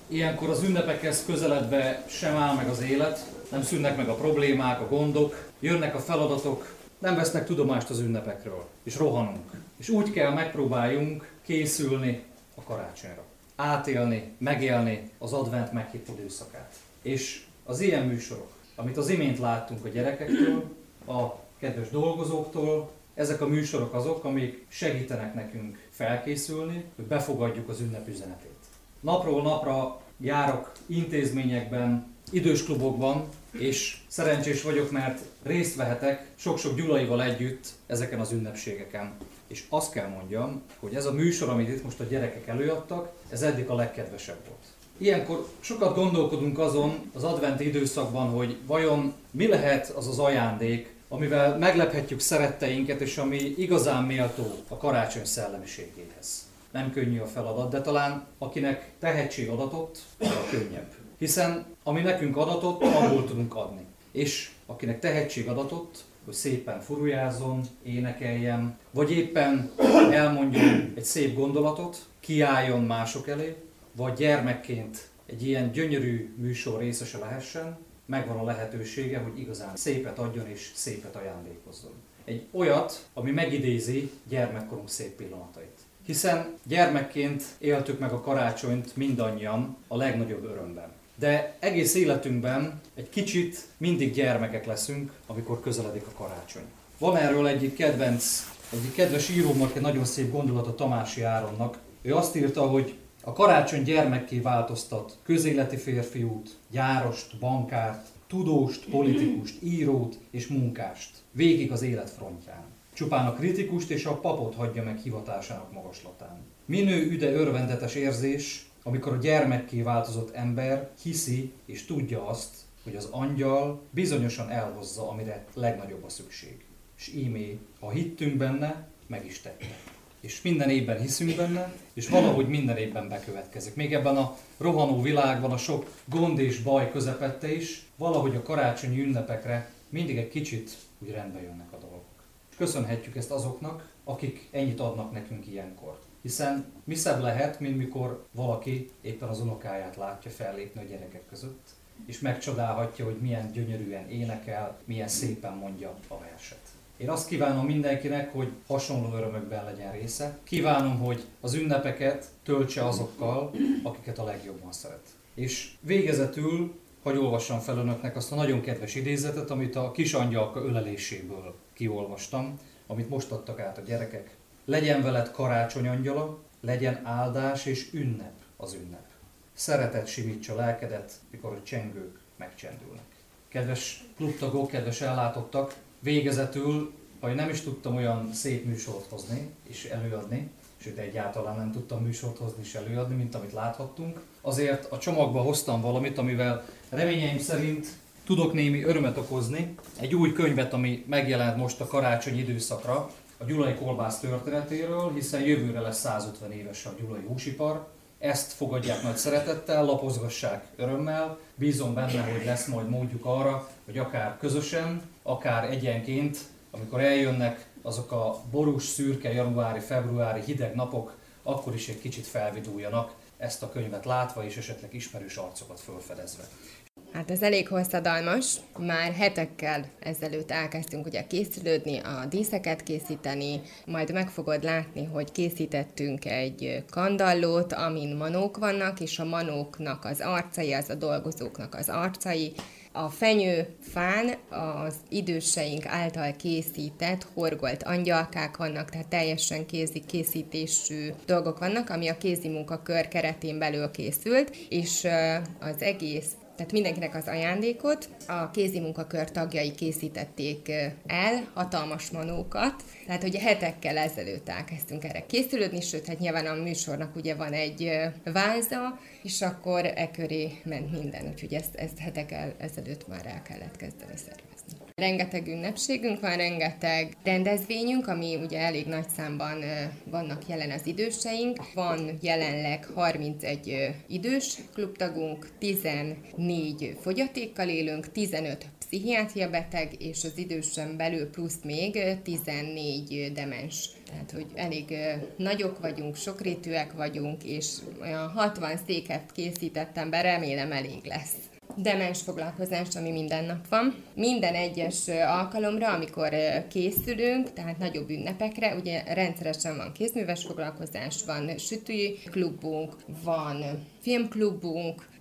Ilyenkor az ünnepekhez közeledve sem áll meg az élet, nem szűnnek meg a problémák, a gondok, jönnek a feladatok, nem vesznek tudomást az ünnepekről, és rohanunk. És úgy kell megpróbáljunk készülni a karácsonyra. Átélni, megélni az advent meghitt időszakát. És az ilyen műsorok, amit az imént láttunk a gyerekektől, a kedves dolgozóktól, ezek a műsorok azok, amik segítenek nekünk felkészülni, hogy befogadjuk az ünnep üzenetét. Napról napra járok intézményekben, idősklubokban, és szerencsés vagyok, mert részt vehetek sok-sok Gyulaival együtt ezeken az ünnepségeken. És azt kell mondjam, hogy ez a műsor, amit itt most a gyerekek előadtak, ez eddig a legkedvesebb volt. Ilyenkor sokat gondolkodunk azon az adventi időszakban, hogy vajon mi lehet az az ajándék, amivel meglephetjük szeretteinket, és ami igazán méltó a karácsony szellemiségéhez. Nem könnyű a feladat, de talán akinek tehetség adatott, arra könnyebb. Hiszen ami nekünk adatott, abból tudunk adni. És akinek tehetség adatott, hogy szépen furujázzon, énekeljen, vagy éppen elmondjon egy szép gondolatot, kiálljon mások elé, vagy gyermekként egy ilyen gyönyörű műsor részese lehessen, megvan a lehetősége, hogy igazán szépet adjon és szépet ajándékozzon. Egy olyat, ami megidézi gyermekkorunk szép pillanatait. Hiszen gyermekként éltük meg a karácsonyt mindannyian a legnagyobb örömben. De egész életünkben egy kicsit mindig gyermekek leszünk, amikor közeledik a karácsony. Van erről egyik kedves írómnak egy nagyon szép gondolata, Tamási Áronnak. Ő azt írta, hogy a karácsony gyermekké változtat közéleti férfiút, gyárost, bankárt, tudóst, politikust, írót és munkást. Végig az élet frontján. Csupán a kritikust és a papot hagyja meg hivatásának magaslatán. Minő üde örvendetes érzés, amikor a gyermekké változott ember hiszi és tudja azt, hogy az angyal bizonyosan elhozza, amire legnagyobb a szükség. És ímé, ha hittünk benne, meg is tette. És minden évben hiszünk benne, és valahogy minden évben bekövetkezik. Még ebben a rohanó világban, a sok gond és baj közepette is, valahogy a karácsonyi ünnepekre mindig egy kicsit úgy rendbe jönnek a dolgok. És köszönhetjük ezt azoknak, akik ennyit adnak nekünk ilyenkor. Hiszen mi szebb lehet, mint mikor valaki éppen az unokáját látja fellépni a gyerekek között, és megcsodálhatja, hogy milyen gyönyörűen énekel, milyen szépen mondja a verset. Én azt kívánom mindenkinek, hogy hasonló örömökben legyen része. Kívánom, hogy az ünnepeket töltse azokkal, akiket a legjobban szeret. És végezetül, hadd olvassam fel önöknek azt a nagyon kedves idézetet, amit a kis angyalka öleléséből kiolvastam, amit most adtak át a gyerekek. Legyen veled karácsony angyala, legyen áldás és ünnep az ünnep. Szeretet simítsa lelkedet, mikor a csengők megcsendülnek. Kedves klubtagok, kedves ellátottak, végezetül, ha én nem is tudtam olyan szép műsort hozni és előadni, sőt egyáltalán nem tudtam műsort hozni és előadni, mint amit láthattunk, azért a csomagba hoztam valamit, amivel reményeim szerint tudok némi örömet okozni. Egy új könyvet, ami megjelent most a karácsony időszakra, a gyulai kolbász történetéről, hiszen jövőre lesz 150 éves a gyulai húsipar. Ezt fogadják nagy szeretettel, lapozgassák örömmel. Bízom benne, hogy lesz majd módjuk arra, hogy akár közösen, akár egyenként, amikor eljönnek azok a borús, szürke, januári, februári hideg napok, akkor is egy kicsit felviduljanak ezt a könyvet látva, és esetleg ismerős arcokat felfedezve. Hát ez elég hosszadalmas. Már hetekkel ezelőtt elkezdtünk ugye készülődni, a díszeket készíteni, majd meg fogod látni, hogy készítettünk egy kandallót, amin manók vannak, és a manóknak az arcai, az a dolgozóknak az arcai. A fenyőfán az időseink által készített, horgolt angyalkák vannak, tehát teljesen kézkészítésű dolgok vannak, ami a kézi munkakör keretén belül készült, és az egész, tehát mindenkinek az ajándékot a kézi munkakör tagjai készítették el, hatalmas manókat. Tehát ugye hetekkel ezelőtt elkezdtünk erre készülődni, sőt, hát nyilván a műsornak ugye van egy váza, és akkor e köré ment minden, úgyhogy ezt hetekkel ezelőtt már el kellett kezdeni szervezni. Rengeteg ünnepségünk van, rengeteg rendezvényünk, ami ugye elég nagy számban vannak jelen az időseink. Van jelenleg 31 idős klubtagunk, 14 fogyatékkal élünk, 15 pszichiátria beteg, és az idősen belül plusz még 14 demens. Tehát, hogy elég nagyok vagyunk, sokrétűek vagyunk, és olyan 60 széket készítettem be, remélem elég lesz. Demens foglalkozás, ami minden nap van. Minden egyes alkalomra, amikor készülünk, tehát nagyobb ünnepekre, ugye rendszeresen van kézműves foglalkozás, van sütőklubunk, van filmklubunk,